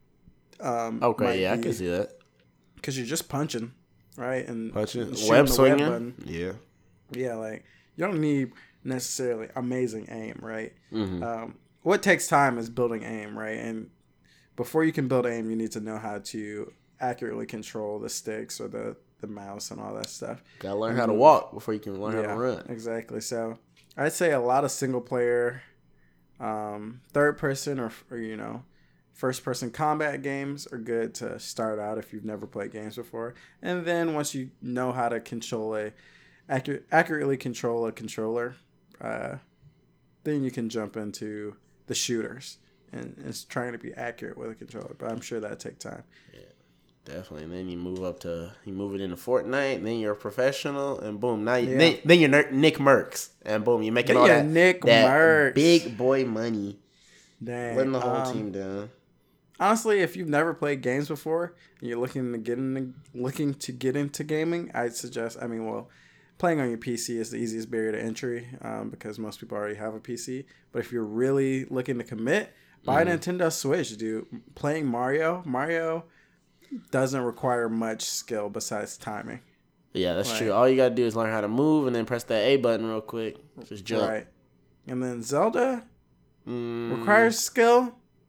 Okay, yeah, I can see that. Because you're just punching, right? And web swinging. Yeah, like you don't need necessarily amazing aim, right? What takes time is building aim, right? And before you can build aim, you need to know how to accurately control the sticks or the mouse and all that stuff. Gotta learn how to walk before you can learn how to run. Exactly. So I'd say a lot of single player, third person or first person combat games are good to start out if you've never played games before. And then once you know how to accurately control a controller, then you can jump into the shooters and it's trying to be accurate with a controller. But I'm sure that'd take time. Yeah, definitely. And then you move it into Fortnite, and then you're a professional, and boom, now then you're Nick Merckx, and boom, you're making all that Merckx. Big boy money. Dang. Letting the whole team down. Honestly, if you've never played games before and you're looking to get into gaming, I'd suggest. Playing on your PC is the easiest barrier to entry because most people already have a PC. But if you're really looking to commit, buy a Nintendo Switch, dude. Playing Mario doesn't require much skill besides timing. Yeah, that's true. All you gotta do is learn how to move and then press that A button real quick. Just jump. Right. And then Zelda requires skill,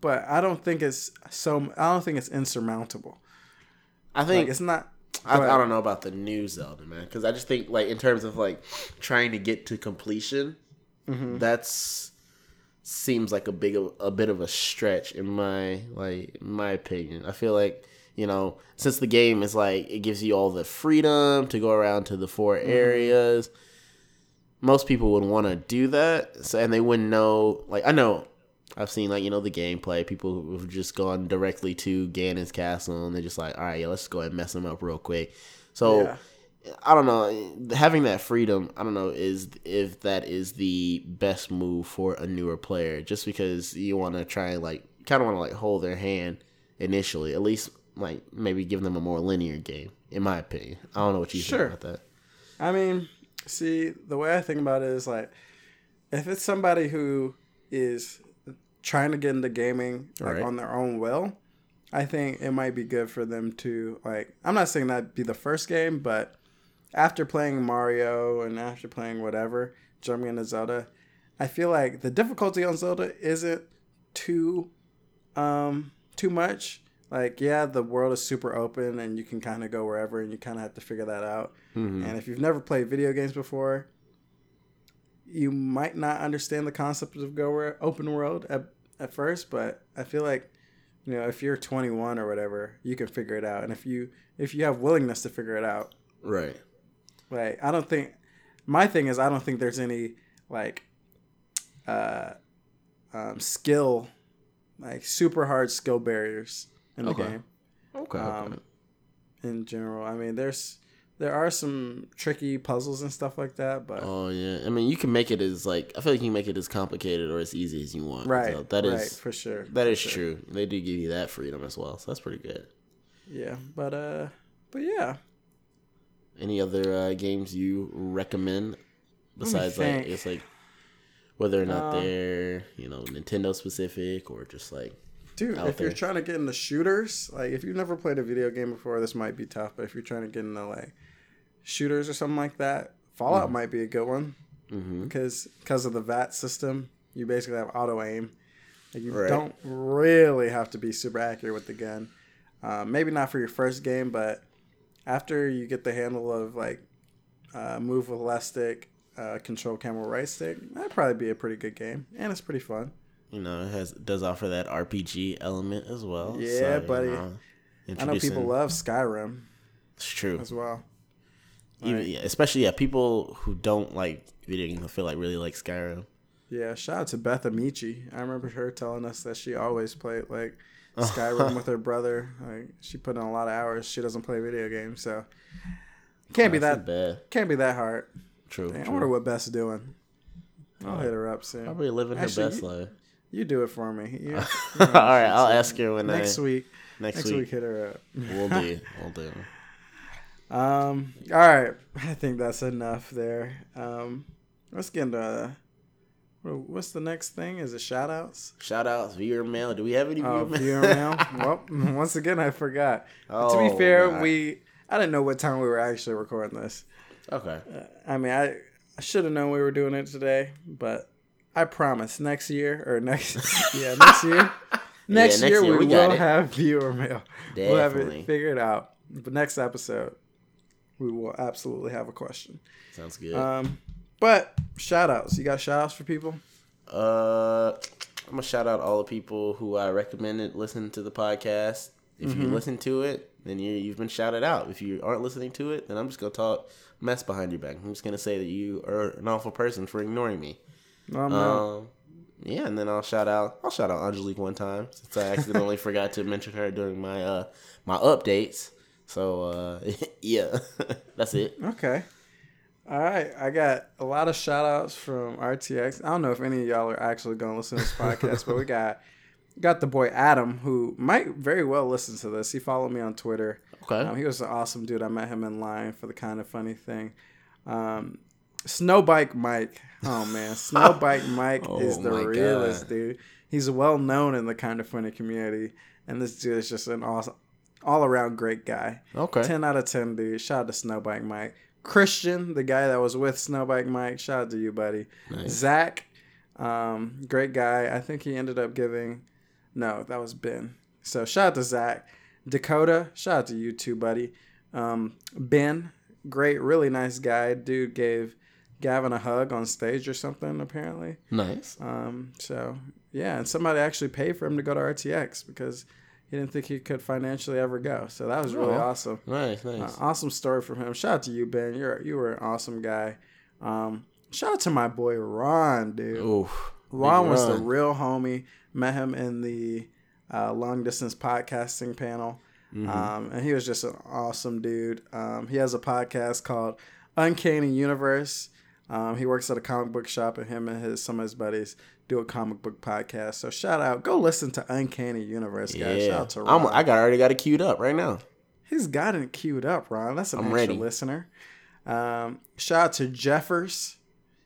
but I don't think it's insurmountable. I think it's not. I don't know about the new Zelda, man, because I just think like in terms of like trying to get to completion, that's seems like a bit of a stretch in my opinion. I feel like, you know, since the game is like it gives you all the freedom to go around to the 4 areas, most people would want to do that, and they wouldn't know. Like I know I've seen like, you know, the gameplay, people who've just gone directly to Ganon's castle and they're just like, all right, yeah, let's go ahead and mess them up real quick. So I don't know, having that freedom, I don't know if that is the best move for a newer player, just because you want to try and like kind of want to like hold their hand initially, at least like maybe give them a more linear game, in my opinion. I don't know what you think about that. I mean, see, the way I think about it is like, if it's somebody who is trying to get into gaming like on their own will, I think it might be good for them to like, I'm not saying that'd be the first game, but after playing Mario and after playing whatever, jumping into Zelda, I feel like the difficulty on Zelda isn't too much. Like, yeah, the world is super open and you can kind of go wherever and you kind of have to figure that out. And if you've never played video games before, you might not understand the concept of open world at first, but I feel like, you know, if you're 21 or whatever, you can figure it out. And if you have willingness to figure it out. Right. Like, my thing is, I don't think there's any like skill, like super hard skill barriers in the game. Okay. In general, I mean, there are some tricky puzzles and stuff like that, but oh yeah, I mean, you can make it as like, I feel like you can make it as complicated or as easy as you want. Right. So that is for sure. That is true. They do give you that freedom as well, so that's pretty good. Yeah, but yeah. Any other games you recommend besides like, it's like whether or not they're, you know, Nintendo specific or just like, dude, if you're trying to get into shooters, like if you've never played a video game before, this might be tough. But if you're trying to get into like shooters or something like that, Fallout might be a good one because of the VAT system. You basically have auto aim. Like you don't really have to be super accurate with the gun. Maybe not for your first game, but after you get the handle of like move with left stick, control camera right stick, that'd probably be a pretty good game, and it's pretty fun. You know, it does offer that RPG element as well. Yeah, so, buddy. You know, I know people love Skyrim. It's true as well. Even, especially people who don't like video games, I feel like really like Skyrim. Yeah, shout out to Beth Amici. I remember her telling us that she always played like Skyrim with her brother. Like she put in a lot of hours. She doesn't play video games, so can't be that hard. True. I wonder what Beth's doing. I'll hit her up soon. Probably living her best life. You do it for me. You all right, I'll ask her when next week. Next week, hit her up. We'll do. All right. I think that's enough there. Let's get into what's the next thing? Is it shout outs? Shout outs, viewer mail. Do we have any viewer mail? Viewer mail? Well, once again, I forgot. To be fair, I didn't know what time we were actually recording this. Okay. I mean, I should have known we were doing it today, but I promise next year. Next year we will have viewer mail. Definitely. We'll have it figured out. But next episode, we will absolutely have a question. Sounds good. But shout outs. You got shout outs for people? I'm gonna shout out all the people who I recommended listening to the podcast. If you listen to it, then you've been shouted out. If you aren't listening to it, then I'm just gonna talk mess behind your back. I'm just gonna say that you are an awful person for ignoring me. Yeah, and then I'll shout out Angelique one time since I accidentally forgot to mention her during my my updates. So yeah, that's it. Okay. All right. I got a lot of shout outs from RTX. I don't know if any of y'all are actually gonna listen to this podcast, but we got the boy Adam, who might very well listen to this. He followed me on Twitter. Okay. He was an awesome dude. I met him in line for the Kind of Funny thing. Snowbike Mike. Oh, man. Snowbike Mike is the realest, dude. He's well known in the Kind of Funny community. And this dude is just an awesome, all-around great guy. Okay. 10 out of 10, dude. Shout out to Snowbike Mike. Christian, the guy that was with Snowbike Mike. Shout out to you, buddy. Nice. Zach, great guy. I think he ended up giving No, that was Ben. So shout out to Zach. Dakota, shout out to you too, buddy. Ben, great, really nice guy. Dude gave Gavin a hug on stage or something, apparently. Nice. So, yeah, and somebody actually paid for him to go to RTX because he didn't think he could financially ever go. So that was really awesome. Nice. Awesome story from him. Shout out to you, Ben. You were an awesome guy. Shout out to my boy Ron, dude. Oof. Ron was the real homie. Met him in the long distance podcasting panel. And he was just an awesome dude. He has a podcast called Uncanny Universe. He works at a comic book shop, and him and some of his buddies do a comic book podcast. So shout out. Go listen to Uncanny Universe, guys. Yeah. Shout out to Ron. already got it queued up right now. He's got it queued up, Ron. That's an extra ready. listener. Shout out to Jeffers.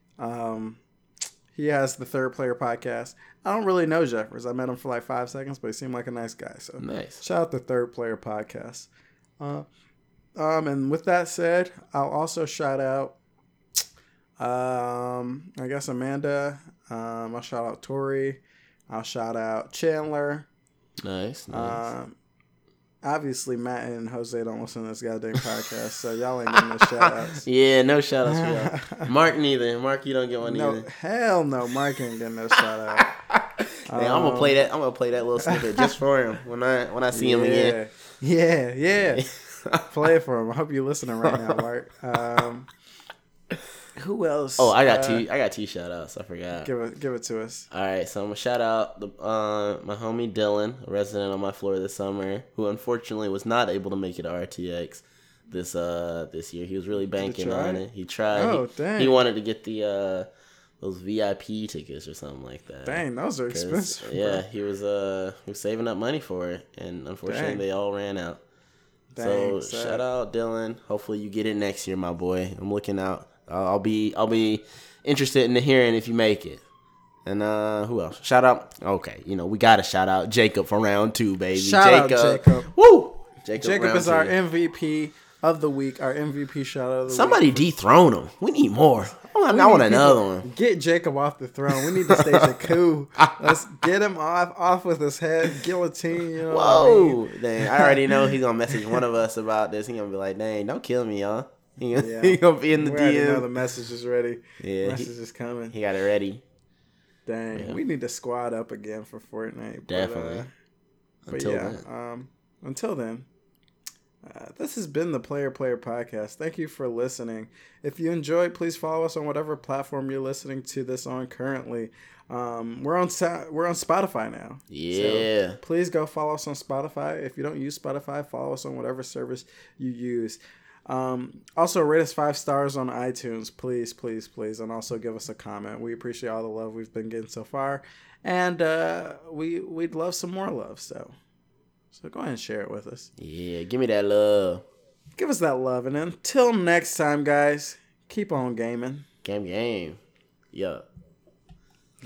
He has the Third Player podcast. I don't really know Jeffers. I met him for like 5 seconds, but he seemed like a nice guy. So Nice. shout out to Third Player podcast. And with that said, I'll also shout out, I guess Amanda. I'll shout out Tori. I'll shout out Chandler. Nice. Obviously, Matt and Jose don't listen to this goddamn podcast, so y'all ain't getting no shout outs. Yeah, no shout outs for y'all. Mark neither. Mark, you don't get one No, either. hell no. Mark ain't getting no shout out. Man, I'm gonna play that. I'm gonna play that little snippet just for him when I see him again. Yeah. Play it for him. I hope you're listening right now, Mark. Who else? Oh, I got two shout outs. I forgot. Give it to us. All right, so I'm gonna shout out my homie Dylan, a resident on my floor this summer, who unfortunately was not able to make it to RTX this year. He was really banking on it. He tried. Oh, dang. He wanted to get the those VIP tickets or something like that. Dang, those are expensive. Yeah, he was saving up money for it, and unfortunately they all ran out. Dang, So shout out Dylan. Hopefully you get it next year, my boy. I'm looking out. I'll be interested in hearing if you make it. And who else? Shout out. Okay, we gotta shout out Jacob for round 2, baby. Shout out Jacob. Woo! Jacob is our MVP of the week. Our MVP shout out of the Somebody week. dethrone him. We need more. I want another one. Get Jacob off the throne. We need to stage a coup. Let's get him off with his head guillotine. You know Whoa! Dang, I already know he's gonna message one of us about this. He's gonna be like, "Dang, don't kill me, y'all." He gonna be in the we already know DM. the message is ready. Yeah, The message is coming. He got it ready. Dang, we need to squad up again for Fortnite. Definitely. Until then, this has been the Player Podcast. Thank you for listening. If you enjoyed, please follow us on whatever platform you're listening to this on currently. We're on Spotify now. Yeah. So please go follow us on Spotify. If you don't use Spotify, follow us on whatever service you use. Also rate us 5 stars on iTunes, please, and also give us a comment. We appreciate all the love we've been getting so far, and we'd love some more love. So go ahead and share it with us. Yeah, give me that love. Give us that love, and until next time, guys, keep on gaming. Game. Yeah.